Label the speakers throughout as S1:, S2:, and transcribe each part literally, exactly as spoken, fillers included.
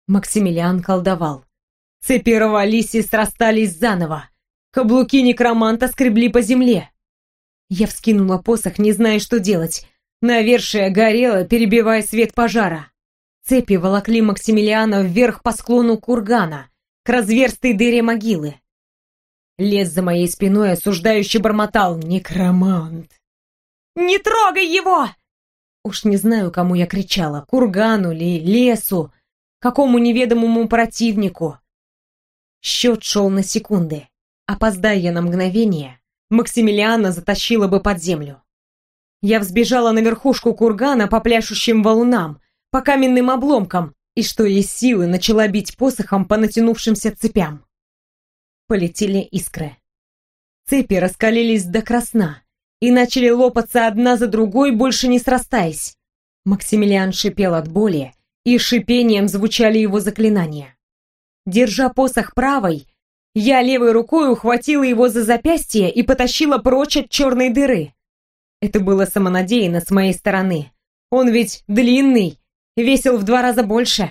S1: Максимилиан колдовал. Цепи рвались и срастались заново. Каблуки некроманта скребли по земле. Я вскинула посох, не зная, что делать. Навершие горело, перебивая свет пожара. Цепи волокли Максимилиана вверх по склону кургана, к разверстой дыре могилы. Лес за моей спиной осуждающе бормотал: «Некромант! Не трогай его!» Уж не знаю, кому я кричала, кургану ли, лесу, какому неведомому противнику. Счет шел на секунды. Опоздая я на мгновение, Максимилиана затащила бы под землю. Я взбежала на верхушку кургана по пляшущим валунам, по каменным обломкам, и что есть силы начала бить посохом по натянувшимся цепям. Полетели искры. Цепи раскалились до красна и начали лопаться одна за другой, больше не срастаясь. Максимилиан шипел от боли, и шипением звучали его заклинания. Держа посох правой, я левой рукой ухватила его за запястье и потащила прочь от черной дыры. Это было самонадеянно с моей стороны. Он ведь длинный, весил в два раза больше.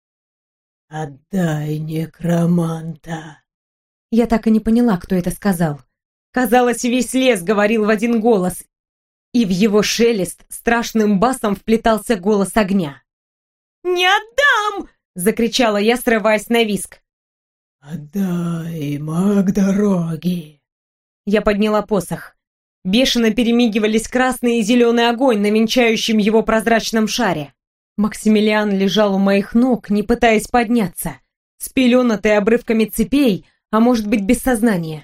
S2: «Отдай некроманта».
S1: Я так и не поняла, кто это сказал. Казалось, весь лес говорил в один голос, и в его шелест страшным басом вплетался голос огня. «Не отдам!» — закричала я, срываясь на визг.
S2: «Отдай, маг дороги!»
S1: Я подняла посох. Бешено перемигивались красный и зеленый огонь на венчающем его прозрачном шаре. Максимилиан лежал у моих ног, не пытаясь подняться, спеленатый обрывками цепей, а может быть без сознания.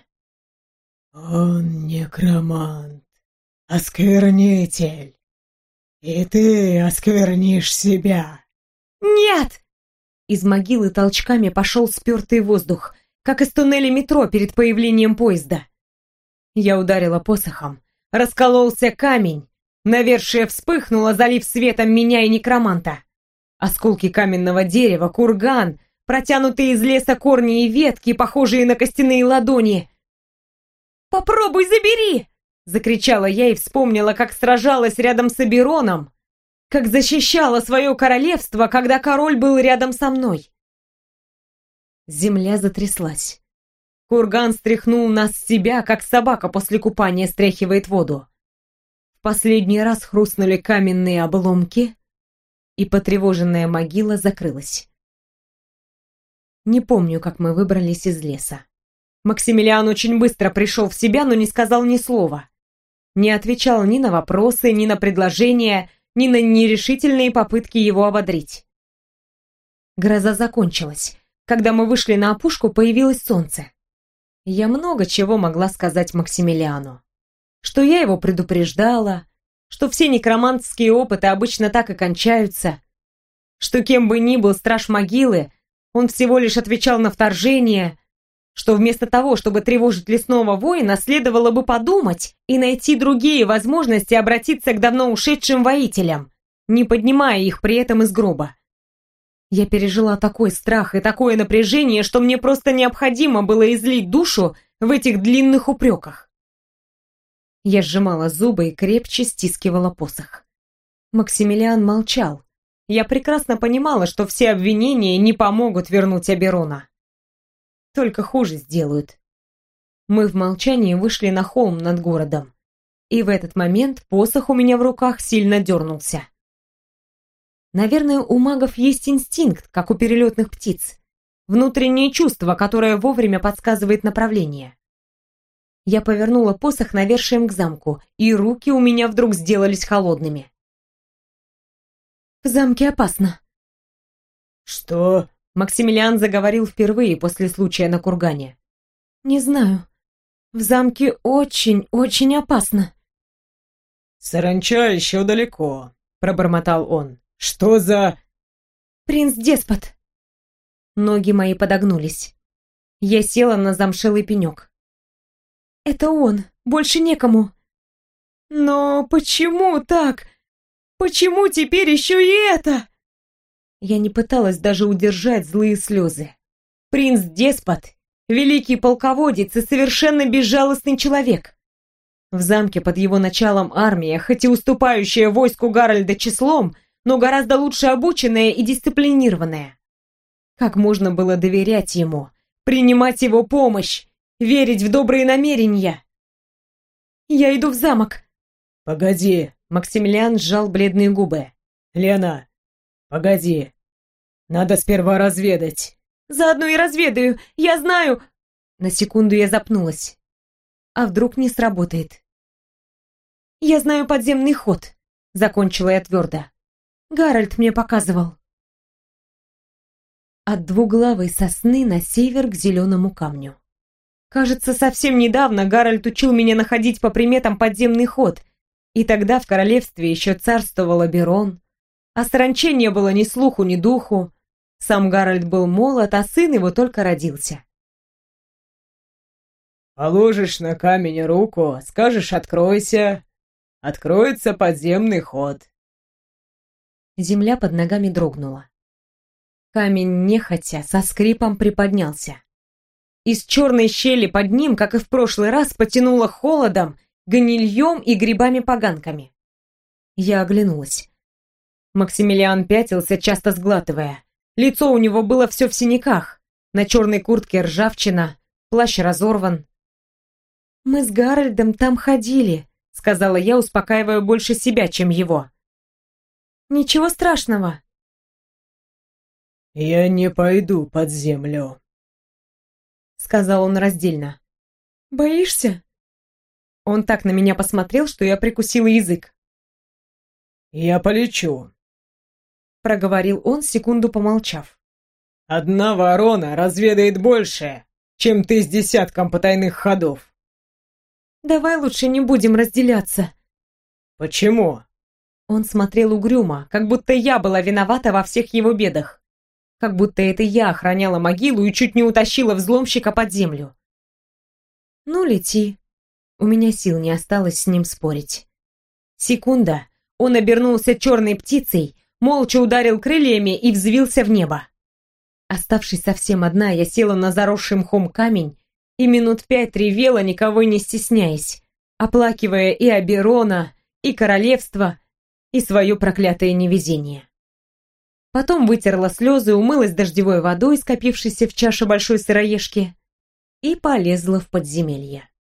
S2: «Он некромант, осквернитель, и ты осквернишь себя!»
S1: «Нет!» Из могилы толчками пошел спертый воздух, как из туннеля метро перед появлением поезда. Я ударила посохом. Раскололся камень. Навершие вспыхнуло, залив светом меня и некроманта. Осколки каменного дерева, курган, протянутые из леса корни и ветки, похожие на костяные ладони. «Попробуй забери!» — закричала я и вспомнила, как сражалась рядом с Абероном, как защищала свое королевство, когда король был рядом со мной. Земля затряслась. Курган стряхнул нас с себя, как собака после купания стряхивает воду. В последний раз хрустнули каменные обломки, и потревоженная могила закрылась. Не помню, как мы выбрались из леса. Максимилиан очень быстро пришел в себя, но не сказал ни слова. Не отвечал ни на вопросы, ни на предложения, ни на нерешительные попытки его ободрить. Гроза закончилась. Когда мы вышли на опушку, появилось солнце. Я много чего могла сказать Максимилиану. Что я его предупреждала, что все некромантские опыты обычно так и кончаются, что кем бы ни был страж могилы, он всего лишь отвечал на вторжение, что вместо того, чтобы тревожить лесного воина, следовало бы подумать и найти другие возможности обратиться к давно ушедшим воителям, не поднимая их при этом из гроба. Я пережила такой страх и такое напряжение, что мне просто необходимо было излить душу в этих длинных упреках. Я сжимала зубы и крепче стискивала посох. Максимилиан молчал. Я прекрасно понимала, что все обвинения не помогут вернуть Аберона. Только хуже сделают. Мы в молчании вышли на холм над городом. И в этот момент посох у меня в руках сильно дернулся. Наверное, у магов есть инстинкт, как у перелетных птиц. Внутреннее чувство, которое вовремя подсказывает направление. Я повернула посох навершием к замку, и руки у меня вдруг сделались холодными. «В замке опасно».
S2: «Что?»
S1: Максимилиан заговорил впервые после случая на кургане. «Не знаю. В замке очень-очень опасно».
S2: «Саранча еще далеко», — пробормотал он. «Что за...»
S1: «Принц-деспот». Ноги мои подогнулись. Я села на замшелый пенек. «Это он. Больше некому». «Но почему так? Почему теперь еще и это?» Я не пыталась даже удержать злые слезы. Принц-деспот, великий полководец и совершенно безжалостный человек. В замке под его началом армия, хоть и уступающая войску Гарольда числом, но гораздо лучше обученная и дисциплинированная. Как можно было доверять ему, принимать его помощь, верить в добрые намерения? «Я иду в замок».
S2: «Погоди!» —
S1: Максимилиан сжал бледные губы.
S2: «Лена, погоди. Надо сперва разведать».
S1: «Заодно и разведаю. Я знаю...» На секунду я запнулась. А вдруг не сработает? «Я знаю подземный ход», — закончила я твердо. «Гарольд мне показывал». От двуглавой сосны на север к зеленому камню. Кажется, совсем недавно Гарольд учил меня находить по приметам подземный ход, и тогда в королевстве еще царствовал Аберон, а саранче не было ни слуху, ни духу. Сам Гарольд был молод, а сын его только родился.
S2: «Положишь на камень руку, скажешь «откройся», откроется подземный ход».
S1: Земля под ногами дрогнула. Камень нехотя со скрипом приподнялся. Из черной щели под ним, как и в прошлый раз, потянуло холодом, гнильем и грибами-поганками. Я оглянулась. Максимилиан пятился, часто сглатывая. Лицо у него было все в синяках. На черной куртке ржавчина, плащ разорван. «Мы с Гарольдом там ходили», — сказала я, успокаивая больше себя, чем его. «Ничего страшного».
S2: «Я не пойду под землю»,
S1: — сказал он раздельно. «Боишься?» Он так на меня посмотрел, что я прикусила язык.
S2: «Я полечу»,
S1: — проговорил он, секунду помолчав.
S2: «Одна ворона разведает больше, чем ты с десятком потайных ходов».
S1: «Давай лучше не будем разделяться».
S2: «Почему?»
S1: Он смотрел угрюмо, как будто я была виновата во всех его бедах. Как будто это я охраняла могилу и чуть не утащила взломщика под землю. «Ну, лети». У меня сил не осталось с ним спорить. Секунда. Он обернулся черной птицей, молча ударил крыльями и взвился в небо. Оставшись совсем одна, я села на заросший мхом камень и минут пять ревела, никого не стесняясь, оплакивая и Аберона, и королевство, и свое проклятое невезение. Потом вытерла слезы, умылась дождевой водой, скопившейся в чаше большой сыроежки, и полезла в подземелье.